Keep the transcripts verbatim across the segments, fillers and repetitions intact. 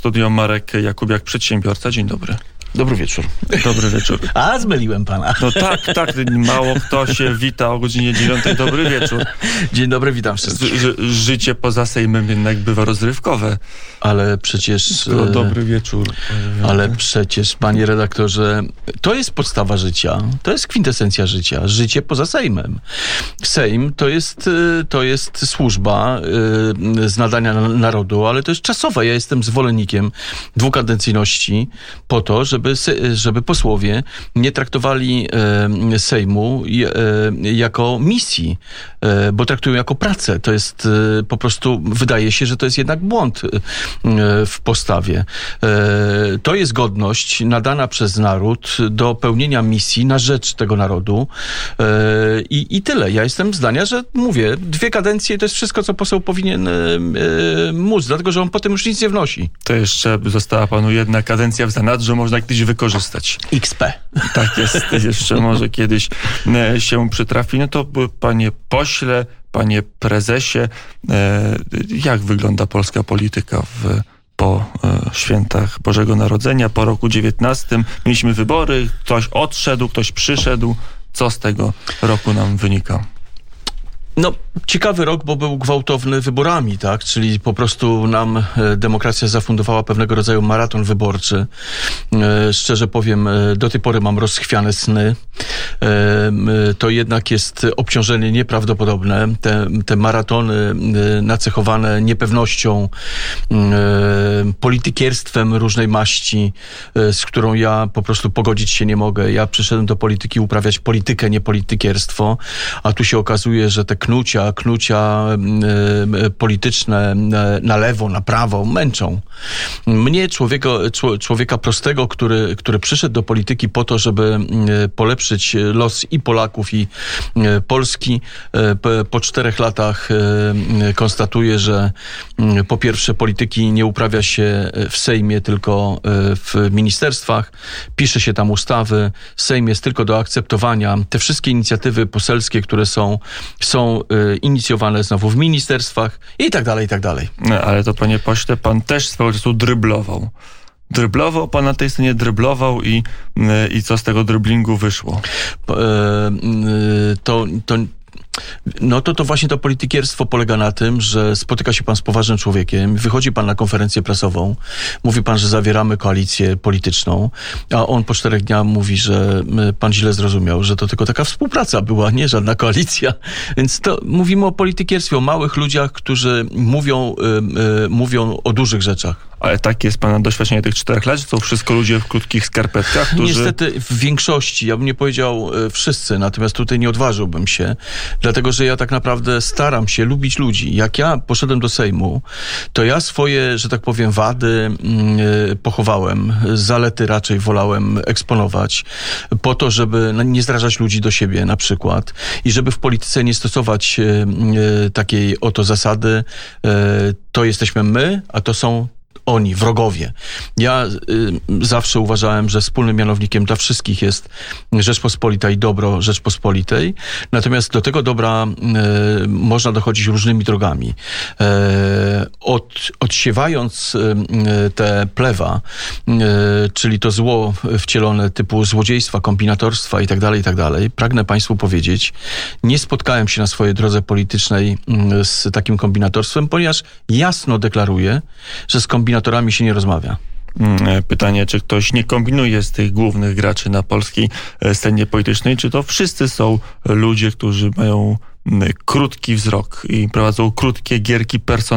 studio Marek Jakubiak, przedsiębiorca. Dzień dobry. Dobry wieczór. Dobry wieczór. A, zmyliłem pana. No tak, tak. Mało kto się wita o godzinie dziewiątej. Dobry wieczór. Dzień dobry, witam wszystkich. Ży, życie poza Sejmem jednak bywa rozrywkowe. Ale przecież... No, dobry wieczór. Ale przecież, panie redaktorze, to jest podstawa życia. To jest kwintesencja życia. Życie poza Sejmem. Sejm to jest, to jest służba z nadania narodu, ale to jest czasowa. Ja jestem zwolennikiem dwukadencyjności po to, żeby Żeby, żeby posłowie nie traktowali e, Sejmu e, jako misji, e, bo traktują jako pracę. To jest e, po prostu, wydaje się, że to jest jednak błąd e, w postawie. E, to jest godność nadana przez naród do pełnienia misji na rzecz tego narodu e, i, i tyle. Ja jestem zdania, że mówię, dwie kadencje to jest wszystko, co poseł powinien e, e, móc, dlatego, że on potem już nic nie wnosi. To jeszcze została panu jedna kadencja w zanadrzu, można kiedyś wykorzystać. X P. Tak jest, jeszcze może kiedyś się przytrafi. No to panie pośle, panie prezesie, jak wygląda polska polityka w, po świętach Bożego Narodzenia, po roku dziewiętnastym? Mieliśmy wybory, ktoś odszedł, ktoś przyszedł. Co z tego roku nam wynika? No, ciekawy rok, bo był gwałtowny wyborami, tak? Czyli po prostu nam e, demokracja zafundowała pewnego rodzaju maraton wyborczy. E, szczerze powiem, e, do tej pory mam rozchwiane sny. E, e, to jednak jest obciążenie nieprawdopodobne. Te, te maratony e, nacechowane niepewnością, e, politykierstwem różnej maści, e, z którą ja po prostu pogodzić się nie mogę. Ja przyszedłem do polityki uprawiać politykę, nie politykierstwo, a tu się okazuje, że te knucia, knucia y, polityczne y, na lewo, na prawo męczą. Mnie, człowieka, człowieka prostego, który, który przyszedł do polityki po to, żeby y, polepszyć los i Polaków, i y, Polski, y, po, po czterech latach y, konstatuję, że y, po pierwsze polityki nie uprawia się w Sejmie, tylko y, w ministerstwach. Pisze się tam ustawy. Sejm jest tylko do akceptowania. Te wszystkie inicjatywy poselskie, które są, są inicjowane znowu w ministerstwach i tak dalej, i tak dalej. No, ale to, panie pośle, pan też swego czasu dryblował. Dryblował, pan na tej scenie dryblował i, i co z tego dryblingu wyszło? To... to No to to właśnie to politykierstwo polega na tym, że spotyka się pan z poważnym człowiekiem, wychodzi pan na konferencję prasową, mówi pan, że zawieramy koalicję polityczną, a on po czterech dniach mówi, że pan źle zrozumiał, że to tylko taka współpraca była, nie żadna koalicja. Więc to mówimy o politykierstwie, o małych ludziach, którzy mówią, yy, yy, mówią o dużych rzeczach. Ale tak jest pana doświadczenie tych czterech lat, że to wszystko ludzie w krótkich skarpetkach, którzy... Niestety w większości, ja bym nie powiedział e, wszyscy, natomiast tutaj nie odważyłbym się, dlatego, że ja tak naprawdę staram się lubić ludzi. Jak ja poszedłem do Sejmu, to ja swoje, że tak powiem, wady e, pochowałem, zalety raczej wolałem eksponować, po to, żeby nie zrażać ludzi do siebie na przykład i żeby w polityce nie stosować e, e, takiej oto zasady, e, to jesteśmy my, a to są oni, wrogowie. Ja y, zawsze uważałem, że wspólnym mianownikiem dla wszystkich jest Rzeczpospolita i dobro Rzeczpospolitej. Natomiast do tego dobra y, można dochodzić różnymi drogami. Y, od, odsiewając y, te plewa, y, czyli to zło wcielone typu złodziejstwa, kombinatorstwa i tak dalej, i tak dalej, pragnę państwu powiedzieć, nie spotkałem się na swojej drodze politycznej y, z takim kombinatorstwem, ponieważ jasno deklaruję, że z kombinatorstwem kombinatorami się nie rozmawia. Pytanie, czy ktoś nie kombinuje z tych głównych graczy na polskiej scenie politycznej, czy to wszyscy są ludzie, którzy mają krótki wzrok i prowadzą krótkie gierki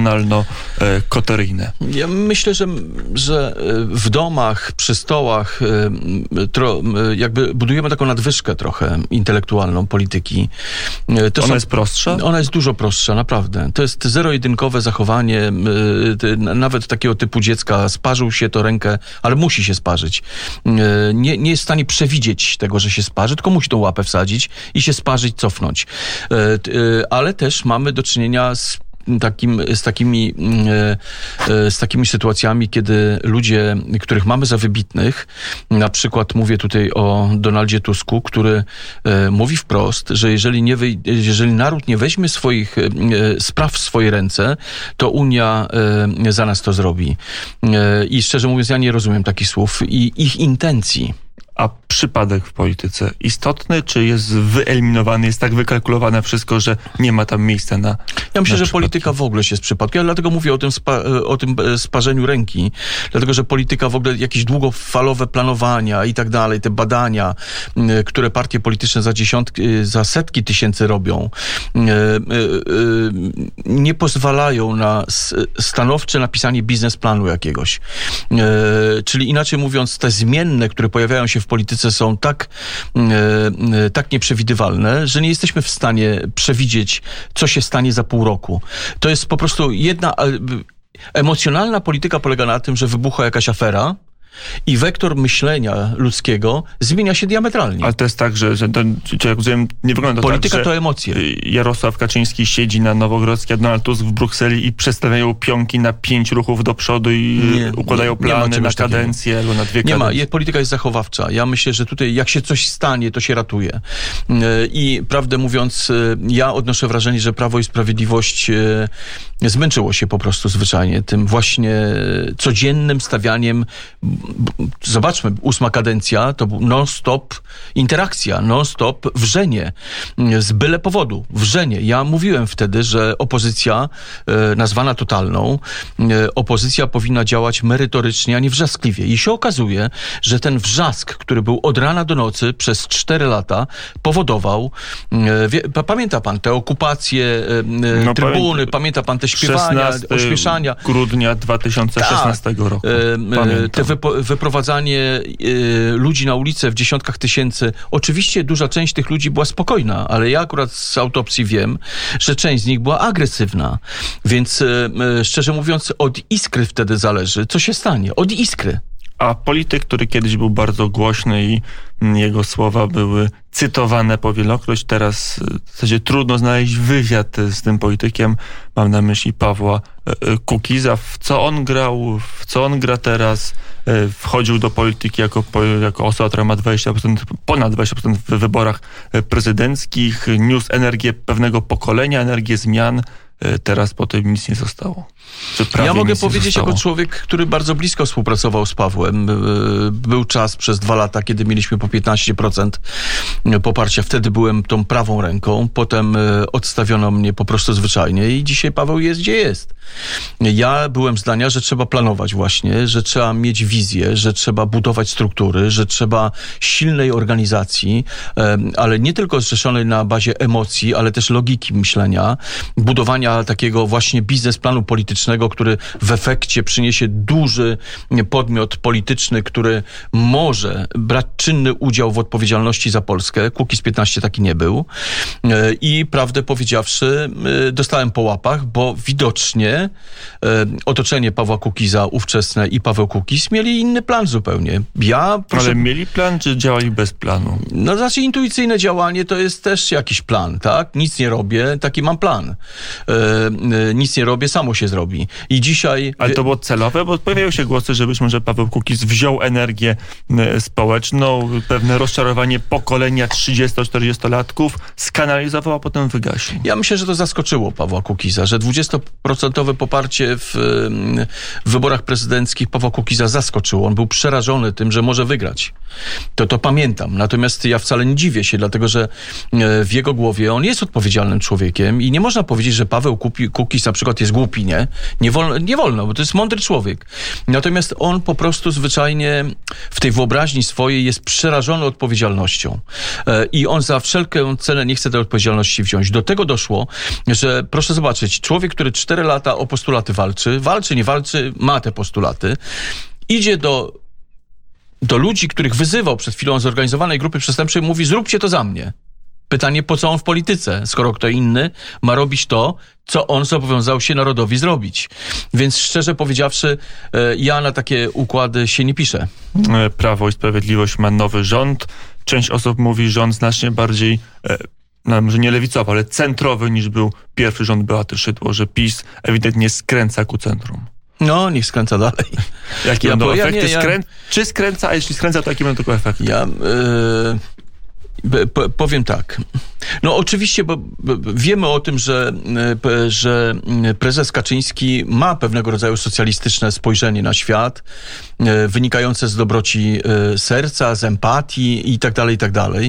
personalno-koteryjne. Ja myślę, że, że w domach, przy stołach tro, jakby budujemy taką nadwyżkę trochę intelektualną polityki. To ona są, jest prostsza? Ona jest dużo prostsza, naprawdę. To jest zero-jedynkowe zachowanie, nawet takiego typu dziecka. Sparzył się to rękę, ale musi się sparzyć. Nie, nie jest w stanie przewidzieć tego, że się sparzy, tylko musi tą łapę wsadzić i się sparzyć, cofnąć. Ale też mamy do czynienia z takim, z, takimi, z takimi sytuacjami, kiedy ludzie, których mamy za wybitnych, na przykład mówię tutaj o Donaldzie Tusku, który mówi wprost, że jeżeli, nie wy, jeżeli naród nie weźmie swoich spraw w swoje ręce, to Unia za nas to zrobi. I szczerze mówiąc, ja nie rozumiem takich słów i ich intencji. A przypadek w polityce istotny, czy jest wyeliminowany, jest tak wykalkulowane wszystko, że nie ma tam miejsca na Ja myślę, na że przypadki. polityka w ogóle się z przypadkiem. Ja dlatego mówię o tym, spa, o tym sparzeniu ręki. Dlatego, że polityka w ogóle, jakieś długofalowe planowania i tak dalej, te badania, które partie polityczne za dziesiątki, za setki tysięcy robią, nie pozwalają na stanowcze napisanie biznesplanu jakiegoś. Czyli inaczej mówiąc, te zmienne, które pojawiają się w polityce, są tak, tak nieprzewidywalne, że nie jesteśmy w stanie przewidzieć, co się stanie za pół roku. To jest po prostu jedna... Emocjonalna polityka polega na tym, że wybucha jakaś afera i wektor myślenia ludzkiego zmienia się diametralnie. Ale to jest tak, że, że to, jak rozumiem, nie wygląda Polityka tak, to emocje. Jarosław Kaczyński siedzi na Nowogrodzkiej, a Donald Tusk w Brukseli i przestawiają pionki na pięć ruchów do przodu i nie, układają nie, plany nie na kadencję albo na dwie nie kadencje. Nie ma. Polityka jest zachowawcza. Ja myślę, że tutaj jak się coś stanie, to się ratuje. I prawdę mówiąc, ja odnoszę wrażenie, że Prawo i Sprawiedliwość zmęczyło się po prostu zwyczajnie tym właśnie codziennym stawianiem. Zobaczmy, ósma kadencja to był non-stop interakcja, non-stop wrzenie z byle powodu, wrzenie. Ja mówiłem wtedy, że opozycja e, nazwana totalną, e, opozycja powinna działać merytorycznie, a nie wrzaskliwie. I się okazuje, że ten wrzask, który był od rana do nocy przez cztery lata, powodował, e, wie, pamięta pan te okupacje, e, no, trybuny, pamięta pan te śpiewania, ośmieszania. grudnia dwa tysiące szesnastego roku. E, te wypo, wyprowadzanie y, ludzi na ulicę w dziesiątkach tysięcy. Oczywiście duża część tych ludzi była spokojna, ale ja akurat z autopsji wiem, że część z nich była agresywna. Więc y, y, szczerze mówiąc, od iskry wtedy zależy, co się stanie. Od iskry. A polityk, który kiedyś był bardzo głośny i jego słowa były cytowane powielokroć, teraz w zasadzie trudno znaleźć wywiad z tym politykiem. Mam na myśli Pawła Kukiza. W co on grał, w co on gra teraz? Wchodził do polityki jako, jako osoba, która ma dwadzieścia procent, ponad dwadzieścia procent w wyborach prezydenckich. Niósł energię pewnego pokolenia, energię zmian. Teraz po tym nic nie zostało. Ja mogę powiedzieć zostało? Jako człowiek, który bardzo blisko współpracował z Pawłem. Był czas przez dwa lata, kiedy mieliśmy po piętnaście procent poparcia. Wtedy byłem tą prawą ręką. Potem odstawiono mnie po prostu zwyczajnie i dzisiaj Paweł jest, gdzie jest. Ja byłem zdania, że trzeba planować właśnie, że trzeba mieć wizję, że trzeba budować struktury, że trzeba silnej organizacji, ale nie tylko zrzeszonej na bazie emocji, ale też logiki myślenia, budowania takiego właśnie biznesplanu politycznego, który w efekcie przyniesie duży podmiot polityczny, który może brać czynny udział w odpowiedzialności za Polskę. Kukiz piętnaście taki nie był. I prawdę powiedziawszy, dostałem po łapach, bo widocznie otoczenie Pawła Kukiza ówczesne i Paweł Kukiz mieli inny plan zupełnie. Ja, proszę... Ale mieli plan, czy działali bez planu? No znaczy intuicyjne działanie to jest też jakiś plan, tak? Nic nie robię, taki mam plan. E, nic nie robię, samo się zrobi. I dzisiaj... Ale to było celowe, bo pojawiają się głosy, że być może Paweł Kukiz wziął energię społeczną, pewne rozczarowanie pokolenia trzydziesto-czterdziestolatków, skanalizował, a potem wygasił. Ja myślę, że to zaskoczyło Pawła Kukiza, że dwudziestoprocentowe poparcie w, w wyborach prezydenckich Pawła Kukiza zaskoczyło. On był przerażony tym, że może wygrać. To to pamiętam. Natomiast ja wcale nie dziwię się, dlatego że w jego głowie on jest odpowiedzialnym człowiekiem i nie można powiedzieć, że Paweł Kukiz na przykład jest głupi, nie? Nie wolno, nie wolno, bo to jest mądry człowiek. Natomiast on po prostu zwyczajnie w tej wyobraźni swojej jest przerażony odpowiedzialnością. I on za wszelką cenę nie chce tej odpowiedzialności wziąć. Do tego doszło, że proszę zobaczyć, człowiek, który cztery lata o postulaty walczy, walczy, nie walczy, ma te postulaty, idzie do, do ludzi, których wyzywał przed chwilą zorganizowanej grupy przestępczej, mówi, zróbcie to za mnie. Pytanie, po co on w polityce, skoro kto inny ma robić to, co on zobowiązał się narodowi zrobić. Więc szczerze powiedziawszy, ja na takie układy się nie piszę. Prawo i Sprawiedliwość ma nowy rząd. Część osób mówi, że on znacznie bardziej no może nie lewicowy, ale centrowy niż był pierwszy rząd Beaty Szydło, że PiS ewidentnie skręca ku centrum. No, niech skręca dalej. Jakie ja, będą ja, efekty? nie, ja... Skrę... Czy skręca, a jeśli skręca, to jakie będą tylko efekty? Ja... Yy... Po, powiem tak. No oczywiście, bo wiemy o tym, że, że prezes Kaczyński ma pewnego rodzaju socjalistyczne spojrzenie na świat, wynikające z dobroci serca, z empatii i tak dalej, i tak dalej.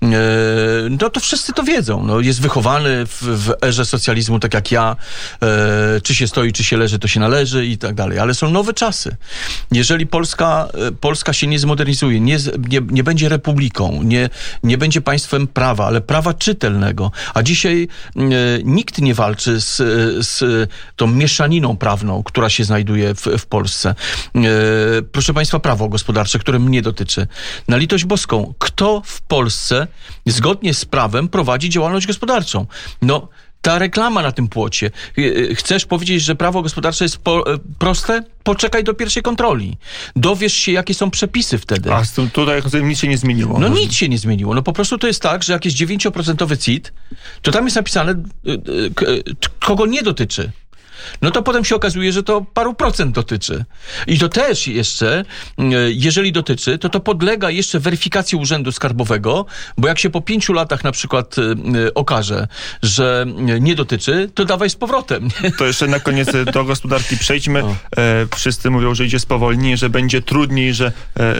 No to wszyscy to wiedzą. No, jest wychowany w, w erze socjalizmu, tak jak ja. Czy się stoi, czy się leży, to się należy i tak dalej. Ale są nowe czasy. Jeżeli Polska, Polska się nie zmodernizuje, nie, nie, nie będzie republiką, nie, nie będzie państwem prawa, ale prawa czytelnego. A dzisiaj e, nikt nie walczy z, z tą mieszaniną prawną, która się znajduje w, w Polsce. E, proszę państwa, prawo gospodarcze, które mnie dotyczy. Na litość boską, kto w Polsce zgodnie z prawem prowadzi działalność gospodarczą? No, ta reklama na tym płocie. Chcesz powiedzieć, że prawo gospodarcze jest po, proste? Poczekaj do pierwszej kontroli. Dowiesz się, jakie są przepisy wtedy. A z tym tutaj nic się nie zmieniło. No nic się nie zmieniło. No po prostu to jest tak, że jak jest dziewięć procent C I T, to tam jest napisane, kogo nie dotyczy. No to potem się okazuje, że to paru procent dotyczy. I to też jeszcze, jeżeli dotyczy, to to podlega jeszcze weryfikacji Urzędu Skarbowego, bo jak się po pięciu latach na przykład okaże, że nie dotyczy, to dawaj z powrotem. Nie? To jeszcze na koniec do gospodarki przejdźmy. E, wszyscy mówią, że idzie spowolnienie, że będzie trudniej, że e,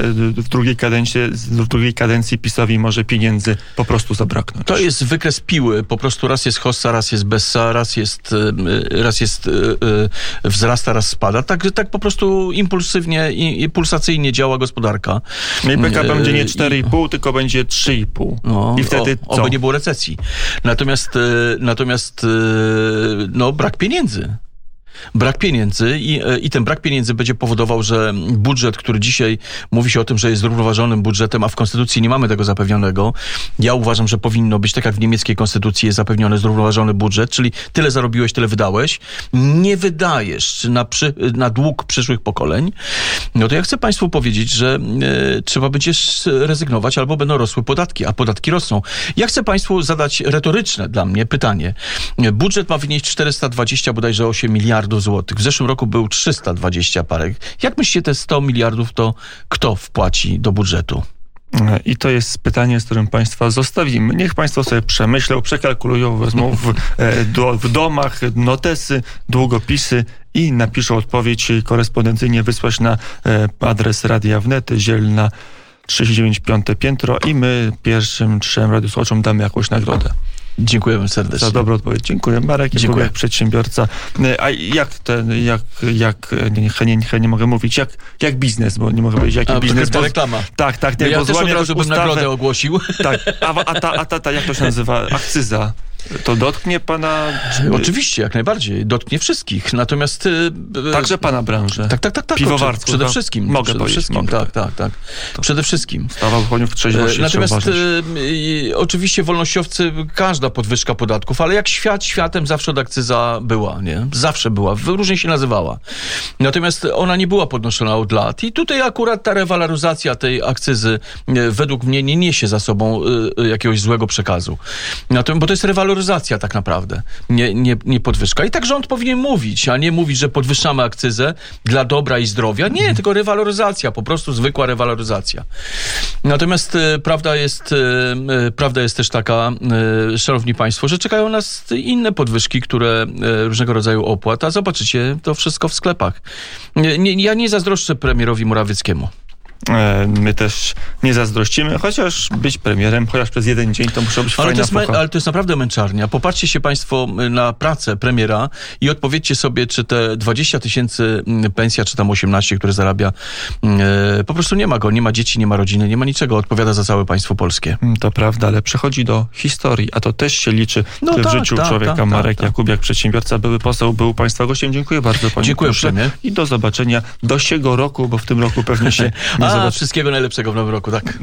w drugiej kadencji, w drugiej kadencji PiS-owi może pieniędzy po prostu zabraknąć. To jest wykres piły. Po prostu raz jest hossa, raz jest bessa, raz jest, raz jest wzrasta, raz spada. Tak, tak po prostu impulsywnie i, i pulsacyjnie działa gospodarka. I P K B będzie nie cztery i pół, tylko będzie trzy i pół. No, I wtedy o, co? Oby nie było recesji. Natomiast, natomiast no, brak pieniędzy. Brak pieniędzy i, i ten brak pieniędzy będzie powodował, że budżet, który dzisiaj mówi się o tym, że jest zrównoważonym budżetem, a w Konstytucji nie mamy tego zapewnionego. Ja uważam, że powinno być, tak jak w niemieckiej Konstytucji jest zapewniony zrównoważony budżet, czyli tyle zarobiłeś, tyle wydałeś. Nie wydajesz na, przy, na dług przyszłych pokoleń. No to ja chcę państwu powiedzieć, że e, trzeba będzie rezygnować albo będą rosły podatki, a podatki rosną. Ja chcę państwu zadać retoryczne dla mnie pytanie. Budżet ma wynieść czterysta dwadzieścia bodajże osiem miliardów złotych. W zeszłym roku był trzysta dwadzieścia parę. Jak myślicie, te sto miliardów to kto wpłaci do budżetu? I to jest pytanie, z którym państwa zostawimy. Niech państwo sobie przemyślą, przekalkulują, wezmą w, w domach notesy, długopisy i napiszą odpowiedź korespondencyjnie, wysłać na adres Radia Wnet, Zielna trzydzieści dziewięć, piąte piętro i my pierwszym trzem radiosłuchaczom damy jakąś nagrodę. Dziękujemy serdecznie. Za dobrą odpowiedź. Dziękuję. Marek Dziękuję. Jak przedsiębiorca. A jak ten, jak, jak, nie, nie, nie, nie mogę mówić, jak, jak biznes, bo nie mogę powiedzieć, jaki a, biznes. To reklama. Tak, tak. Nie, ja bo też od razu bym ustawę, nagrodę ogłosił. Tak, a, a, ta, a ta, ta, jak to się nazywa? Akcyza. To dotknie pana... Oczywiście, jak najbardziej. Dotknie wszystkich. Natomiast... Także pana branżę. Tak, tak, tak. tak Piwowarską. Przede to wszystkim. Mogę przede powiedzieć. wszystkim. Mogę. Tak, tak, tak. To przede wszystkim. Stawa wychodniów w trzeźwości. Natomiast y, oczywiście wolnościowcy, każda podwyżka podatków, ale jak świat światem, zawsze od akcyza była, nie? Zawsze była. Różnie się nazywała. Natomiast ona nie była podnoszona od lat. I tutaj akurat ta rewaloryzacja tej akcyzy y, według mnie nie niesie za sobą y, jakiegoś złego przekazu. Natomiast, bo to jest rewaloryzacja tak naprawdę. Nie, nie, nie podwyżka. I tak rząd powinien mówić, a nie mówić, że podwyższamy akcyzę dla dobra i zdrowia. Nie, tylko rewaloryzacja, po prostu zwykła rewaloryzacja. Natomiast e, prawda jest, e, prawda jest też taka, e, szanowni państwo, że czekają nas inne podwyżki, które e, różnego rodzaju opłat, a zobaczycie to wszystko w sklepach. Nie, nie, ja nie zazdroszczę premierowi Morawieckiemu. My też nie zazdrościmy, chociaż być premierem, chociaż przez jeden dzień to muszą być ale fajna to jest fucha. me, Ale to jest naprawdę męczarnia. Popatrzcie się państwo na pracę premiera i odpowiedzcie sobie, czy te dwadzieścia tysięcy pensja, czy tam osiemnaście, które zarabia, e, po prostu nie ma go, nie ma dzieci, nie ma rodziny, nie ma niczego, odpowiada za całe państwo polskie. To prawda, ale przechodzi do historii, a to też się liczy no w tak, życiu tak, człowieka. tak, Marek tak, Jakubiak, przedsiębiorca, były poseł, był państwa gościem. Dziękuję bardzo, panie Dziękuję proszę. uprzejmie. I do zobaczenia do siego roku, bo w tym roku pewnie się nie A, zobaczy. wszystkiego najlepszego w nowym roku, tak.